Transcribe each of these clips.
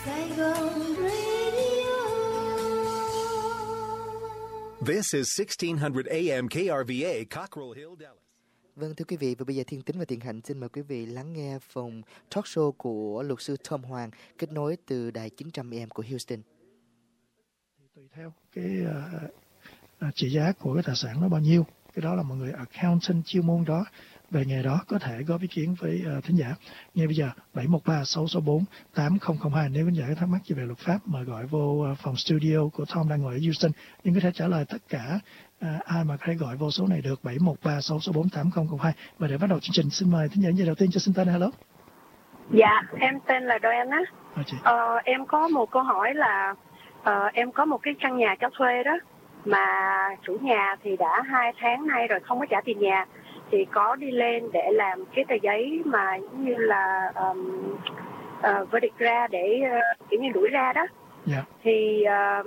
Saigon Radio. This is 1600 AM KRVA, Cockrell Hill, Dallas. Vâng, thưa quý vị, và bây giờ Thiên Tính và Thiện Hạnh xin mời quý vị lắng nghe phòng talk show của luật sư Tom Hoàng kết nối từ đài 900 AM của Houston. Tùy theo cái trị giá của cái tài sản nó bao nhiêu, cái đó là mọi người accountant chuyên môn đó về nghề đó có thể góp ý kiến với thính giả. Ngay bây giờ 713-664-8002 nếu thính giả có thắc mắc gì về luật pháp mời gọi vô phòng studio của Tom đang ngồi ở Houston, nhưng có thể trả lời tất cả ai mà có thể gọi vô số này được 713-664-8002. Và để bắt đầu chương trình xin mời thính giả đầu tiên cho xin tên. Hello. Dạ, em tên là Joanna. Em có một câu hỏi là em có một cái căn nhà cho thuê đó, mà chủ nhà thì đã 2 tháng nay rồi không có trả tiền nhà, thì có đi lên để làm cái tờ giấy mà như là verdict ra để kiểu như đuổi ra đó. Yeah. Thì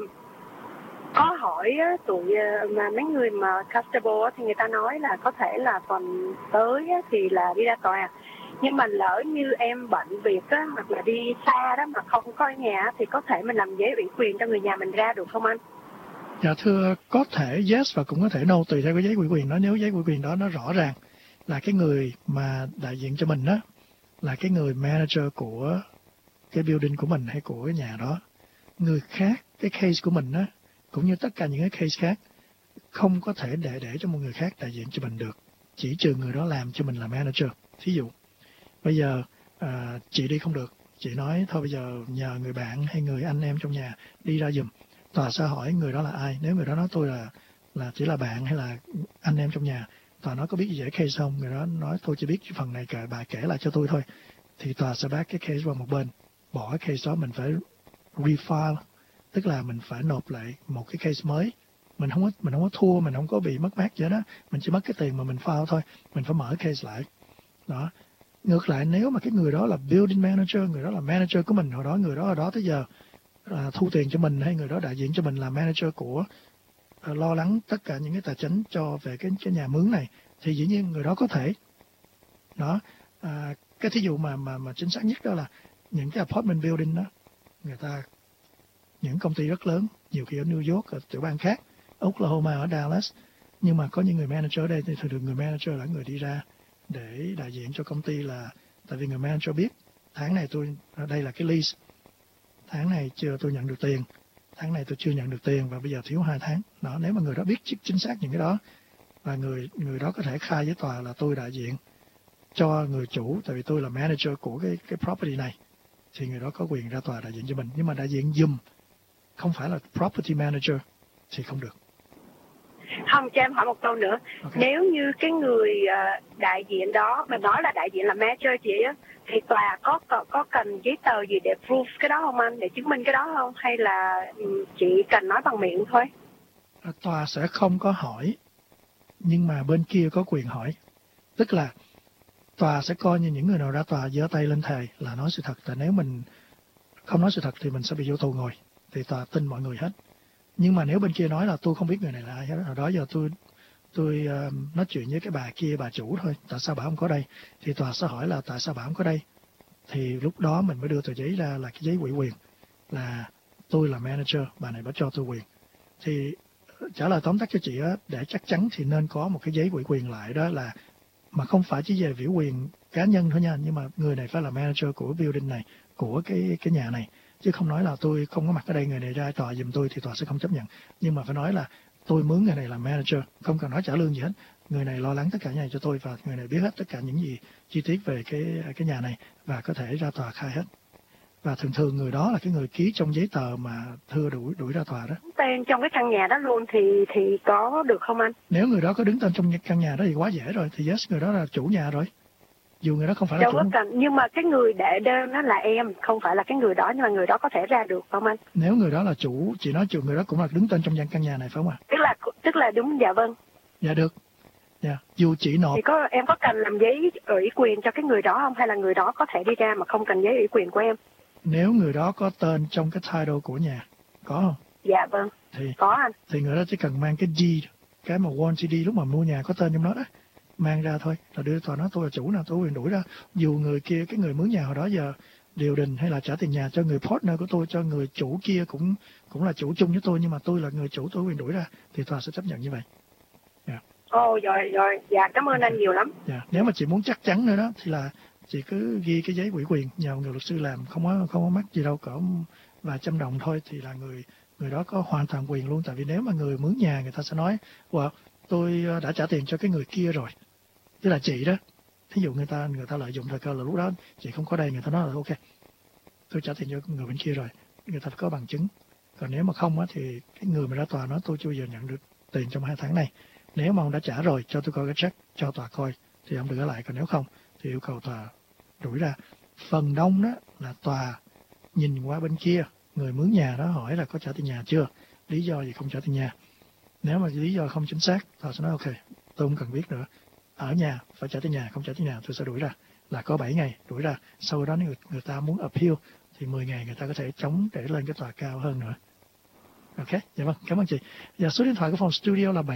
có hỏi tụi mà mấy người mà constable thì người ta nói là có thể là tuần tới thì là đi ra tòa. Nhưng mà lỡ như em bận việc á, hoặc là đi xa đó mà không có ở nhà thì có thể mình làm giấy ủy quyền cho người nhà mình ra được không anh? Dạ thưa, có thể yes và cũng có thể no, tùy theo cái giấy ủy quyền đó. Nếu giấy ủy quyền đó nó rõ ràng là cái người mà đại diện cho mình đó là cái người manager của cái building của mình hay của cái nhà đó, người khác cái case của mình đó cũng như tất cả những cái case khác không có thể để cho một người khác đại diện cho mình được, chỉ trừ người đó làm cho mình là manager. Thí dụ bây giờ chị đi không được, chị nói thôi bây giờ nhờ người bạn hay người anh em trong nhà đi ra giùm. Tòa sẽ hỏi người đó là ai. Nếu người đó nói tôi là chỉ là bạn hay là anh em trong nhà, tòa nói có biết gì về case không? Người đó nói tôi chỉ biết cái phần này bà kể lại cho tôi thôi. Thì tòa sẽ bác cái case qua một bên, bỏ cái case đó, mình phải refile, tức là mình phải nộp lại một cái case mới. Mình không có thua, mình không có bị mất mát gì đó, mình chỉ mất cái tiền mà mình file thôi, mình phải mở case lại. Đó. Ngược lại nếu mà cái người đó là building manager, người đó là manager của mình hồi đó, người đó ở đó tới giờ thu tiền cho mình, hay người đó đại diện cho mình là manager của lo lắng tất cả những cái tài chính cho về cái nhà mướn này, thì dĩ nhiên người đó có thể đó. Cái thí dụ mà chính xác nhất đó là những cái apartment building đó, người ta những công ty rất lớn, nhiều khi ở New York, ở tiểu bang khác, Oklahoma, ở Dallas, nhưng mà có những người manager ở đây thì thường người manager là người đi ra để đại diện cho công ty, là tại vì người manager biết tháng này tôi đây là cái lease, tháng này tôi nhận được tiền, tháng này tôi chưa nhận được tiền và bây giờ thiếu 2 tháng. Đó, nếu mà người đó biết chính xác những cái đó và người đó có thể khai với tòa là tôi đại diện cho người chủ, tại vì tôi là manager của cái property này, thì người đó có quyền ra tòa đại diện cho mình. Nhưng mà đại diện giùm không phải là property manager thì không được. Không, cho em hỏi một câu nữa. Okay. Nếu như cái người đại diện đó, mình nói là đại diện là manager chị á, thì tòa có cần giấy tờ gì để proof cái đó không anh, để chứng minh cái đó không, hay là chỉ cần nói bằng miệng thôi? Tòa sẽ không có hỏi, nhưng mà bên kia có quyền hỏi. Tức là tòa sẽ coi như những người nào ra tòa giơ tay lên thề là nói sự thật. Tại nếu mình không nói sự thật thì mình sẽ bị vô tù ngồi, thì tòa tin mọi người hết. Nhưng mà nếu bên kia nói là tôi không biết người này là ai hết, hồi đó giờ tôi nói chuyện với cái bà kia, bà chủ thôi, tại sao bà không có đây, thì tòa sẽ hỏi là tại sao bà không có đây, thì lúc đó mình mới đưa tờ giấy ra là cái giấy ủy quyền là tôi là manager, bà này bà cho tôi quyền. Thì trả lời tóm tắt cho chị á, để chắc chắn thì nên có một cái giấy ủy quyền lại, đó là mà không phải chỉ về ủy quyền cá nhân thôi nha, nhưng mà người này phải là manager của building này, của cái nhà này, chứ không nói là tôi không có mặt ở đây, người này ra tòa giùm tôi thì tòa sẽ không chấp nhận. Nhưng mà phải nói là tôi mướn người này làm manager, không cần nói trả lương gì hết, người này lo lắng tất cả nhà này cho tôi và người này biết hết tất cả những gì chi tiết về cái nhà này và có thể ra tòa khai hết. Và thường người đó là cái người ký trong giấy tờ mà thưa đuổi ra tòa đó. Tên trong cái căn nhà đó luôn thì có được không anh? Nếu người đó có đứng tên trong căn nhà đó thì quá dễ rồi, thì yes, người đó là chủ nhà rồi. Dù người đó không phải là chủ. Nhưng mà cái người đệ đơn đó là em, không phải là cái người đó, nhưng mà người đó có thể ra được không anh? Nếu người đó là chủ, chị nói người đó cũng là đứng tên trong căn nhà này phải không ạ? Tức là đúng, dạ vâng. Dạ được. Dạ, dù chị nộp. Thì em có cần làm giấy ủy quyền cho cái người đó không, hay là người đó có thể đi ra mà không cần giấy ủy quyền của em? Nếu người đó có tên trong cái title của nhà, có không? Dạ vâng. Thì có anh. Thì người đó chỉ cần mang cái deed, cái mà warranty deed lúc mà mua nhà có tên trong đó đó, mang ra thôi, là đưa tòa nói tôi là chủ nào, tôi quyền đuổi ra. Dù người kia, cái người mướn nhà hồi đó giờ điều đình hay là trả tiền nhà cho người partner của tôi, cho người chủ kia cũng là chủ chung với tôi, nhưng mà tôi là người chủ, tôi quyền đuổi ra, thì tòa sẽ chấp nhận như vậy. Rồi, dạ cảm ơn anh nhiều lắm. Nếu mà chị muốn chắc chắn nữa đó thì là chị cứ ghi cái giấy ủy quyền, nhờ người luật sư làm, không có mắc gì đâu, cỡ vài trăm đồng thôi, thì là người đó có hoàn toàn quyền luôn. Tại vì nếu mà người mướn nhà người ta sẽ nói, tôi đã trả tiền cho cái người kia rồi, tức là chị đó. Thí dụ người ta lợi dụng thời cơ là lúc đó chị không có đây, người ta nói là ok, tôi trả tiền cho người bên kia rồi, người ta phải có bằng chứng. Còn nếu mà không á thì cái người mà ra tòa nói tôi chưa bao giờ nhận được tiền trong 2 tháng này, nếu mà ông đã trả rồi cho tôi coi cái check cho tòa coi thì ông được ở lại, còn nếu không thì yêu cầu tòa đuổi ra. Phần đông đó là tòa nhìn qua bên kia, người mướn nhà đó hỏi là có trả tiền nhà chưa, lý do gì không trả tiền nhà. Nếu mà lý do không chính xác, tòa sẽ nói ok, tôi không cần biết nữa, ở nhà phải trả tiền nhà, không trả tiền nhà tôi sẽ đuổi ra, là có 7 ngày đuổi ra. Sau đó nếu người ta muốn appeal thì 10 ngày người ta có thể chống để lên cái tòa cao hơn nữa. Ok, dạ vâng, cảm ơn chị. Và số điện thoại của phòng studio là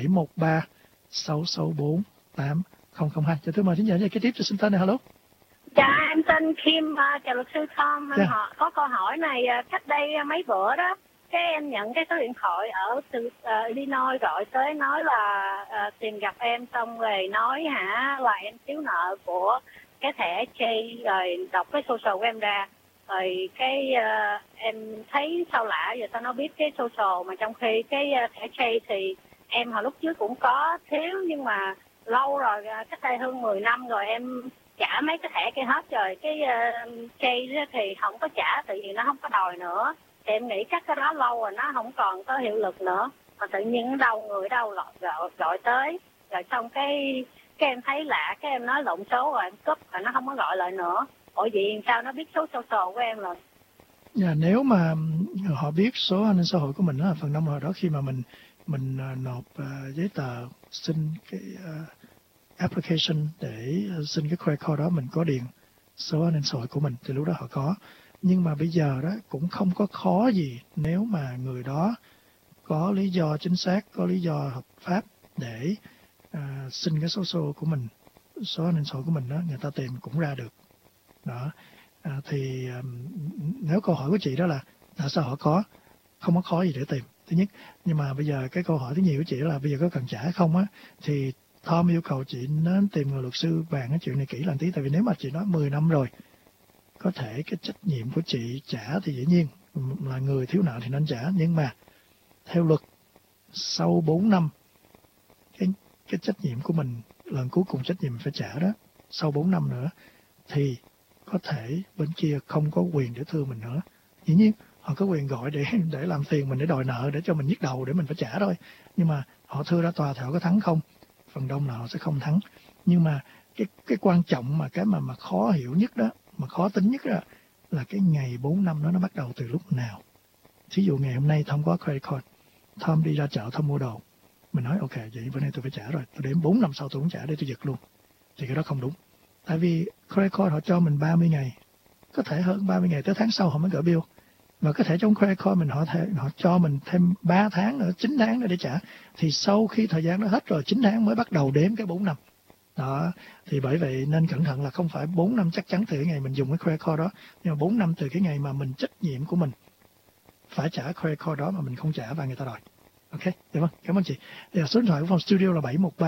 713-664-8002. Dạ thưa mời thính giả cái tiếp cho xin tên này, hello. Dạ em tên Kim, chào luật sư Tom. Em có câu hỏi này cách đây mấy bữa đó, cái em nhận cái số điện thoại ở từ Illinois gọi tới nói là tìm gặp em, xong rồi nói là em thiếu nợ của cái thẻ Chase, rồi đọc cái social của em ra. Rồi cái em thấy sao lạ, giờ tao nó biết cái social mà trong khi cái thẻ Chase thì em hồi lúc trước cũng có thiếu, nhưng mà lâu rồi, cách đây hơn 10 năm rồi em trả mấy cái thẻ kia hết rồi. Cái Chase thì không có trả, tại vì nó không có đòi nữa. Thì em nghĩ chắc cái đó lâu rồi nó không còn có hiệu lực nữa. Mà tự nhiên người đâu gọi tới, rồi xong cái em thấy lạ, cái em nói lộn số rồi em cúp, rồi nó không có gọi lại nữa. Ủa vậy sao nó biết số social của em rồi? Nếu mà họ biết số an ninh xã hội của mình đó, phần đông hồi đó khi mà mình nộp giấy tờ xin cái application để xin cái credit card đó, mình có điền số an ninh xã hội của mình thì lúc đó họ có. Nhưng mà bây giờ đó cũng không có khó gì nếu mà người đó có lý do chính xác, có lý do hợp pháp để xin cái số của mình, số an ninh xã hội của mình đó, người ta tìm cũng ra được. Đó. Thì nếu câu hỏi của chị đó là tại sao họ có, không có khó gì để tìm, thứ nhất. Nhưng mà bây giờ cái câu hỏi thứ nhì của chị là bây giờ có cần trả hay không á, thì Tom yêu cầu chị nên tìm người luật sư bàn cái chuyện này kỹ lần tí. Tại vì nếu mà chị nói 10 năm rồi, có thể cái trách nhiệm của chị trả thì dĩ nhiên là người thiếu nợ thì nên trả, nhưng mà theo luật sau 4 năm cái trách nhiệm của mình, lần cuối cùng trách nhiệm phải trả đó, sau 4 năm nữa thì có thể bên kia không có quyền để thưa mình nữa. Dĩ nhiên họ có quyền gọi để làm phiền mình, để đòi nợ, để cho mình nhức đầu để mình phải trả thôi. Nhưng mà họ thưa ra tòa thì họ có thắng không? Phần đông là họ sẽ không thắng. Nhưng mà cái quan trọng mà cái mà khó hiểu nhất đó, mà khó tính nhất đó, là cái ngày 4 năm đó nó bắt đầu từ lúc nào. Thí dụ ngày hôm nay Tom có credit card, Tom đi ra chợ Tom mua đồ, mình nói ok vậy bữa nay tôi phải trả rồi, tôi đếm 4 năm sau tôi cũng trả để tôi giật luôn, thì cái đó không đúng. Tại vì credit card họ cho mình 30 ngày, có thể hơn 30 ngày, tới tháng sau họ mới gửi bill. Và có thể trong credit card mình họ cho mình thêm 3 tháng nữa, 9 tháng nữa để trả. Thì sau khi thời gian đó hết rồi, 9 tháng mới bắt đầu đếm cái 4 năm. Đó, thì bởi vậy nên cẩn thận là không phải 4 năm chắc chắn từ cái ngày mình dùng cái credit card đó, nhưng mà 4 năm từ cái ngày mà mình trách nhiệm của mình phải trả credit card đó mà mình không trả và người ta đòi. Ok, dạ vâng, cảm ơn chị. Số điện thoại của phòng studio là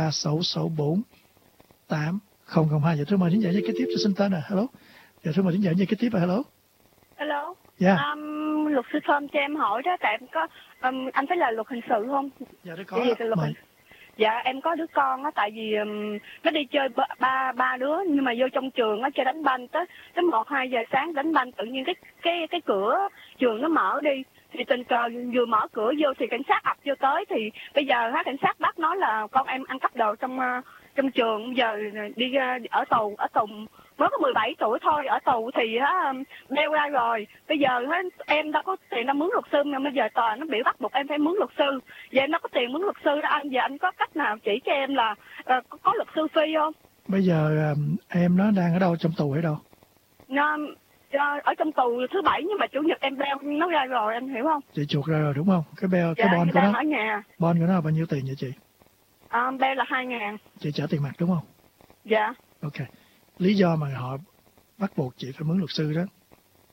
713-664-8002. Dạ thưa mời đến giải cái tiếp cho xin tên hello. Dạ thưa mời đến giải cái tiếp hello. Hello. Dạ. Luật sư Thơm cho em hỏi đó, tại em có anh phải là luật hình sự không? Dạ đó có. Dạ em có đứa con á, tại vì nó đi chơi ba đứa, nhưng mà vô trong trường á chơi đánh banh tới 1-2 giờ sáng đánh banh, tự nhiên cái cửa trường nó mở đi, thì tình cờ vừa mở cửa vô thì cảnh sát ập vô tới, thì bây giờ cảnh sát bắt nói là con em ăn cắp đồ trong trường, giờ đi ở tù mới có 17 tuổi thôi, ở tù thì đeo ra rồi. Bây giờ em đâu có tiền đâu mướn luật sư, mà bây giờ tòa nó bị bắt buộc em phải mướn luật sư. Vậy em đâu có tiền mướn luật sư đó anh. Giờ anh có cách nào chỉ cho em là có luật sư phi không? Bây giờ em nó đang ở đâu, trong tù hay đâu? Nó ở trong tù thứ Bảy, nhưng mà Chủ nhật em beo nó ra rồi, anh hiểu không? Chị chuột ra rồi đúng không? Cái beo, dạ, cái bon của nó ở nhà. Bon của nó là bao nhiêu tiền vậy chị? Beo là 2.000. Chị trả tiền mặt đúng không? Dạ. Ok. Lý do mà họ bắt buộc chị phải mướn luật sư đó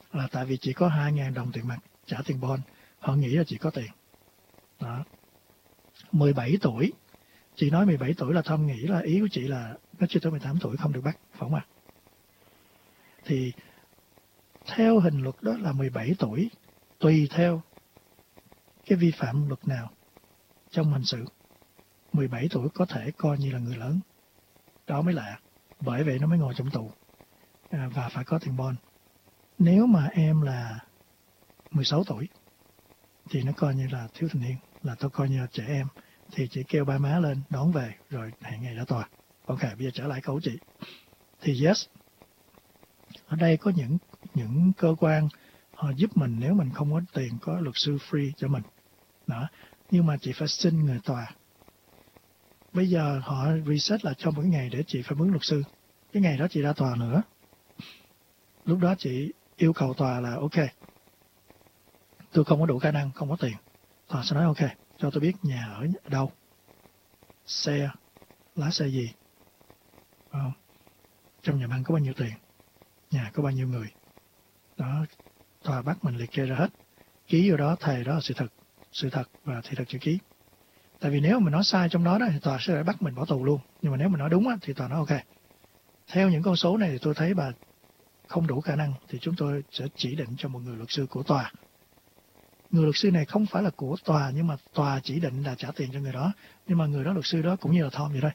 là tại vì chỉ có 2.000 đồng tiền mặt trả tiền bond, họ nghĩ là chị có tiền. Đó. 17 tuổi, chị nói 17 tuổi là Tom nghĩ là ý của chị là nó chưa tới 18 tuổi không được bắt, phải không ạ? Thì theo hình luật đó là 17 tuổi, tùy theo cái vi phạm luật nào trong hình sự, 17 tuổi có thể coi như là người lớn. Đó mới lạ, bởi vậy nó mới ngồi trong tù và phải có tiền bond. Nếu mà em là 16 tuổi thì nó coi như là thiếu thành niên, là tôi coi như là trẻ em, thì chị kêu ba má lên đón về rồi hẹn ngày ra tòa. Ok, bây giờ trở lại câu chị. Thì yes, ở đây có những cơ quan họ giúp mình nếu mình không có tiền, có luật sư free cho mình. Đó. Nhưng mà chị phải xin người tòa. Bây giờ họ reset là trong một cái ngày để chị phải mướn luật sư. Cái ngày đó chị ra tòa nữa. Lúc đó chị yêu cầu tòa là ok, tôi không có đủ khả năng, không có tiền. Tòa sẽ nói ok, cho tôi biết nhà ở đâu, xe, lái xe gì, trong nhà băng có bao nhiêu tiền, nhà có bao nhiêu người. Đó, tòa bắt mình liệt kê ra hết, ký vào đó, thề đó là sự thật và thì thật chữ ký. Tại vì nếu mình nói sai trong đó thì tòa sẽ bắt mình bỏ tù luôn. Nhưng mà nếu mình nói đúng thì tòa nói ok, theo những con số này thì tôi thấy bà không đủ khả năng, thì chúng tôi sẽ chỉ định cho một người luật sư của tòa. Người luật sư này không phải là của tòa, nhưng mà tòa chỉ định là trả tiền cho người đó. Nhưng mà người đó, luật sư đó cũng như là Tom vậy thôi.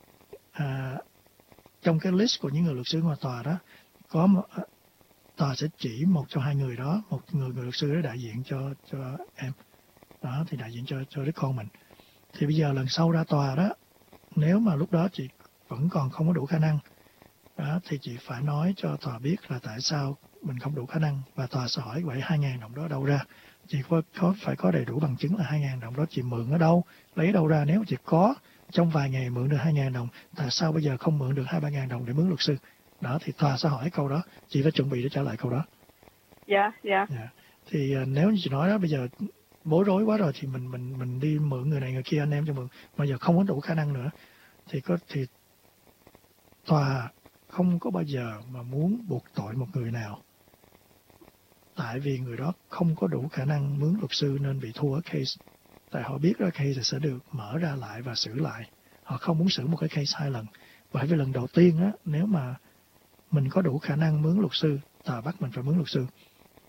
Trong cái list của những người luật sư ngoài tòa đó, có tòa sẽ chỉ một trong hai người đó, một người luật sư đó đại diện cho em. Đó, thì đại diện cho đứa con mình. Thì bây giờ lần sau ra tòa đó, nếu mà lúc đó chị vẫn còn không có đủ khả năng, đó, thì chị phải nói cho tòa biết là tại sao mình không đủ khả năng, và tòa sẽ hỏi vậy 2.000 đồng đó đâu ra. Chị phải có đầy đủ bằng chứng là 2.000 đồng đó chị mượn ở đâu, lấy đâu ra. Nếu chị có trong vài ngày mượn được 2.000 đồng, tại sao bây giờ không mượn được 2-3.000 đồng để mướn luật sư? Đó, thì tòa sẽ hỏi câu đó, chị phải chuẩn bị để trả lại câu đó. Dạ. Thì nếu như chị nói đó, bây giờ bối rối quá rồi thì mình đi mượn người này người kia, anh em cho mượn, mà giờ không có đủ khả năng nữa thì tòa không có bao giờ mà muốn buộc tội một người nào, tại vì người đó không có đủ khả năng mướn luật sư nên bị thua ở case. Tại họ biết đó case sẽ được mở ra lại và xử lại, họ không muốn xử một cái case 2 lần. Bởi vì lần đầu tiên á, nếu mà mình có đủ khả năng mướn luật sư, tòa bắt mình phải mướn luật sư.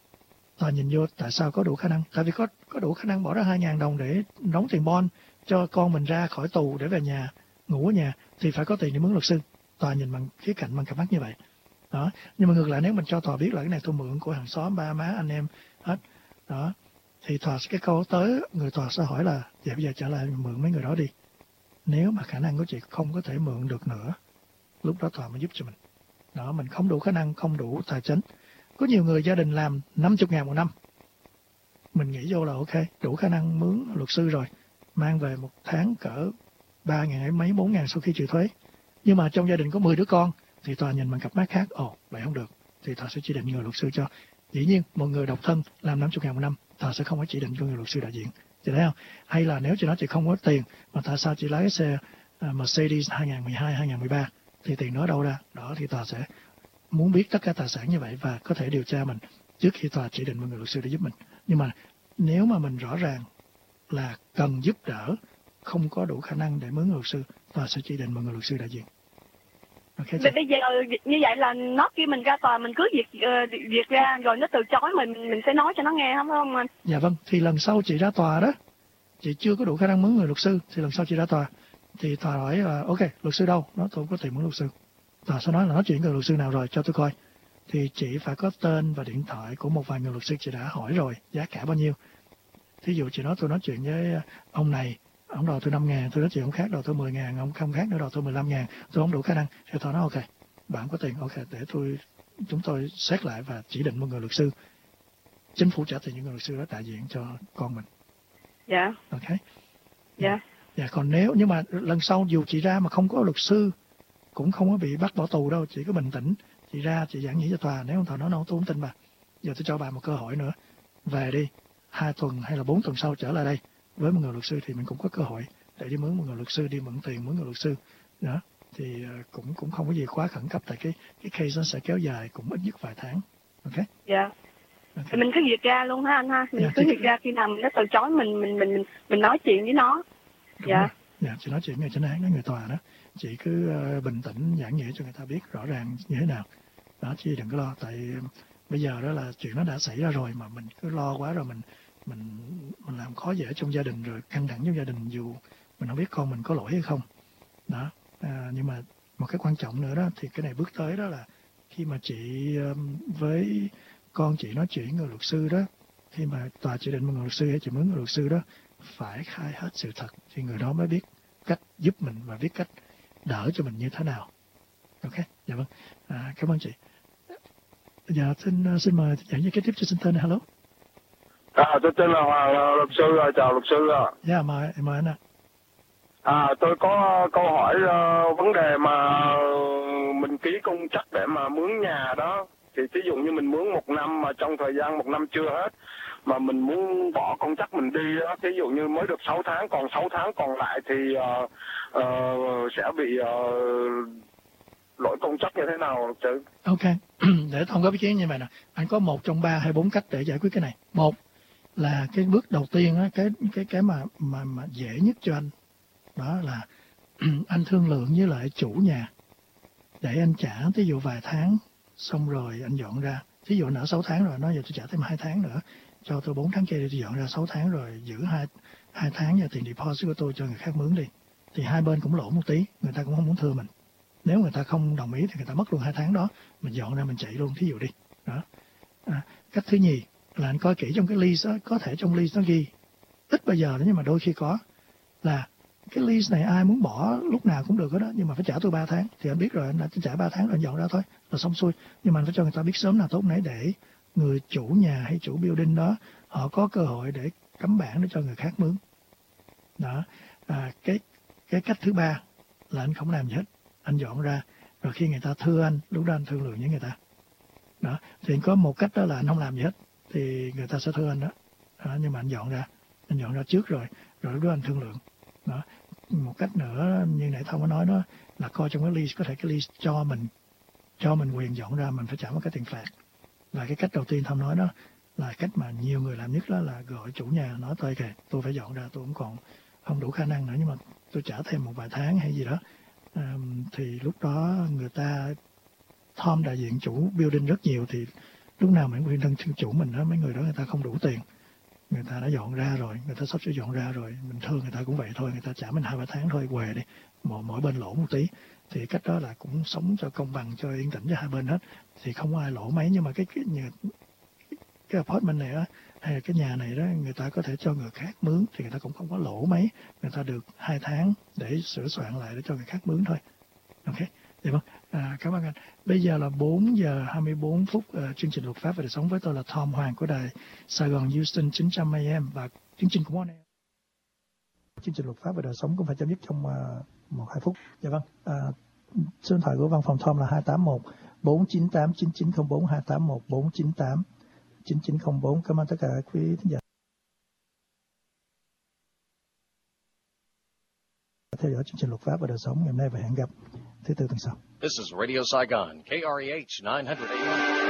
Tòa nhìn vô tại sao có đủ khả năng, tại vì có đủ khả năng bỏ ra 2.000 đồng để đóng tiền bond cho con mình ra khỏi tù để về nhà, ngủ ở nhà, thì phải có tiền để mướn luật sư. Tòa nhìn bằng khía cạnh, bằng cặp mắt như vậy. Đó. Nhưng mà ngược lại, nếu mình cho tòa biết là cái này tôi mượn của hàng xóm, ba má, anh em hết, đó, thì tòa cái câu tới, người tòa sẽ hỏi là vậy bây giờ trả lại mượn mấy người đó đi. Nếu mà khả năng của chị không có thể mượn được nữa, lúc đó tòa mới giúp cho mình. Đó, mình không đủ khả năng, không đủ tài chính. Có nhiều người gia đình làm 50.000 một năm, mình nghĩ vô là ok, đủ khả năng mướn luật sư rồi, mang về một tháng cỡ 3.000 hay mấy 4.000 sau khi trừ thuế. Nhưng mà trong gia đình có 10 đứa con thì tòa nhìn bằng cặp mắt khác, vậy không được, thì tòa sẽ chỉ định người luật sư cho. Dĩ nhiên một người độc thân làm 50.000 một năm, tòa sẽ không có chỉ định cho người luật sư đại diện, chị thấy không? Hay là nếu chị nói chị không có tiền, mà tại sao chị lái cái xe Mercedes 2012, 2013 thì tiền đó đâu ra? Đó, thì tòa sẽ muốn biết tất cả tài sản như vậy và có thể điều tra mình trước khi tòa chỉ định một người luật sư để giúp mình. Nhưng mà nếu mà mình rõ ràng là cần giúp đỡ, không có đủ khả năng để mướn luật sư, tòa sẽ chỉ định một người luật sư đại diện. Okay, bây giờ như vậy là nó kêu mình ra tòa, mình cứ việc ra rồi nó từ chối mình sẽ nói cho nó nghe không anh? Dạ vâng, thì lần sau chị ra tòa đó, chị chưa có đủ khả năng mướn người luật sư, thì lần sau chị ra tòa thì tòa hỏi là ok, luật sư đâu? Nói tôi không có tiền mướn luật sư. Tòa sẽ nói là nói chuyện với luật sư nào rồi cho tôi coi. Thì chị phải có tên và điện thoại của một vài người luật sư chị đã hỏi rồi, giá cả bao nhiêu. Thí dụ chị nói tôi nói chuyện với ông này, ông đòi tôi 5.000, tôi nói chuyện ông khác đòi tôi 10.000, ông không khác nữa đòi tôi 15.000, tôi không đủ khả năng. Thì tòa nói ok, bạn có tiền, ok, để chúng tôi xét lại và chỉ định một người luật sư. Chính phủ trả tiền những người luật sư đó đại diện cho con mình. Dạ. Ok. Dạ. Dạ, còn nhưng mà lần sau dù chị ra mà không có luật sư cũng không có bị bắt bỏ tù đâu, chị cứ bình tĩnh, chị ra chị giảng giải cho tòa. Nếu tòa nói tôi không tin bà, giờ tôi cho bà một cơ hội nữa, về đi 2 tuần hay là 4 tuần sau trở lại đây với một người luật sư thì mình cũng có cơ hội để đi mướn một người luật sư, đi mượn tiền mướn người luật sư đó. Thì cũng không có gì quá khẩn cấp, tại cái case nó sẽ kéo dài cũng ít nhất vài tháng. Ok. Dạ. Thì mình cứ duyệt ra luôn ha anh ha. Mình cứ duyệt ra khi nào mình nó từ chối mình nói chuyện với nó. Dạ. Dạ, chị nói chuyện ngay trên án với người tòa đó. Chị cứ bình tĩnh giảng nghĩa cho người ta biết rõ ràng như thế nào. Đó, chị đừng có lo. Tại bây giờ đó là chuyện nó đã xảy ra rồi mà mình cứ lo quá rồi mình làm khó dễ trong gia đình rồi căng thẳng trong gia đình dù mình không biết con mình có lỗi hay không. Đó. Nhưng mà một cái quan trọng nữa đó thì cái này bước tới đó là khi mà chị với con chị nói chuyện người luật sư đó, khi mà tòa chỉ định một người luật sư hay chị mướn người luật sư đó phải khai hết sự thật thì người đó mới biết cách giúp mình và biết cách đỡ cho mình như thế nào. Ok, dạ vâng. Cảm ơn chị. Dạ, xin mời giảng viên kế tiếp cho xin tên. Hello. Tôi tên là Hoàng, luật sư. Chào luật sư. Dạ, mời anh ạ. Tôi có câu hỏi vấn đề mà mình ký công trắc để mà mướn nhà đó. Thì ví dụ như mình mướn 1 năm mà trong thời gian 1 năm chưa hết mà mình muốn bỏ công trắc mình đi đó, ví dụ như mới được 6 tháng, còn 6 tháng còn lại thì sẽ bị lỗi công trắc như thế nào chứ? Ok, để không có ý kiến như vậy nè, anh có 1 trong 3 hay 4 cách để giải quyết cái này. Một là cái bước đầu tiên á, cái mà dễ nhất cho anh đó là anh thương lượng với lại chủ nhà để anh trả ví dụ vài tháng xong rồi anh dọn ra. Ví dụ nợ 6 tháng rồi, nói giờ tôi trả thêm 2 tháng nữa, cho tôi 4 tháng kia để tôi dọn ra 6 tháng rồi giữ 2 tháng và tiền deposit của tôi cho người khác mướn đi. Thì hai bên cũng lỗ một tí, người ta cũng không muốn thưa mình. Nếu người ta không đồng ý thì người ta mất luôn 2 tháng đó, mình dọn ra mình chạy luôn, thí dụ đi. Đó. Cách thứ nhì là anh coi kỹ trong cái lease đó, có thể trong lease nó ghi, ít bây giờ đó nhưng mà đôi khi có, là cái lease này ai muốn bỏ lúc nào cũng được đó, nhưng mà phải trả tôi 3 tháng. Thì anh biết rồi, anh đã trả 3 tháng rồi, anh dọn ra thôi, là xong xuôi. Nhưng mà anh phải cho người ta biết sớm là tốt nấy để người chủ nhà hay chủ building đó, họ có cơ hội để cấm bản để cho người khác mướn. Đó. Cái cách thứ ba là anh không làm gì hết, anh dọn ra, rồi khi người ta thưa anh, lúc đó anh thương lượng với người ta. Đó. Thì có một cách đó là anh không làm gì hết, thì người ta sẽ thưa anh đó. Nhưng mà anh dọn ra trước rồi lúc đó anh thương lượng. Đó. Một cách nữa như nãy Thông có nói đó là coi trong cái lease, có thể cái lease cho mình quyền dọn ra, mình phải trả một cái tiền phạt. Là cái cách đầu tiên Thông nói đó là cách mà nhiều người làm nhất, đó là gọi chủ nhà nói tôi kìa, tôi phải dọn ra, tôi cũng còn không đủ khả năng nữa, nhưng mà tôi trả thêm một vài tháng hay gì đó. Thì lúc đó người ta Tom đại diện chủ building rất nhiều, thì lúc nào mình quyền thân chủ mình đó, mấy người đó người ta không đủ tiền, người ta đã dọn ra rồi, người ta sắp sửa dọn ra rồi, mình thương người ta cũng vậy thôi, người ta trả mình 2-3 tháng thôi, què đi, mỗi bên lỗ một tí. Thì cách đó là cũng sống cho công bằng, cho yên tĩnh cho hai bên hết, thì không có ai lỗ mấy. Nhưng mà cái apartment này đó, hay là cái nhà này đó, người ta có thể cho người khác mướn thì người ta cũng không có lỗ mấy, người ta được 2 tháng để sửa soạn lại để cho người khác mướn thôi. Ok, được không? Cảm ơn anh. Bây giờ là 4 giờ 24 phút. Chương trình luật pháp và đời sống với tôi là Tom Hoàng của đài Sài Gòn Houston 900 AM, và chương trình cũng on air. Chương trình luật pháp và đời sống cũng phải chấm dứt trong 1-2 phút. Dạ vâng. Số điện thoại của văn phòng Tom là 281 498 9904, 281 498 9904. Cảm ơn tất cả quý thính giả theo dõi chương trình luật pháp và đời sống ngày hôm nay, và hẹn gặp thứ Tư tuần sau. This is Radio Saigon, KREH 900 AM.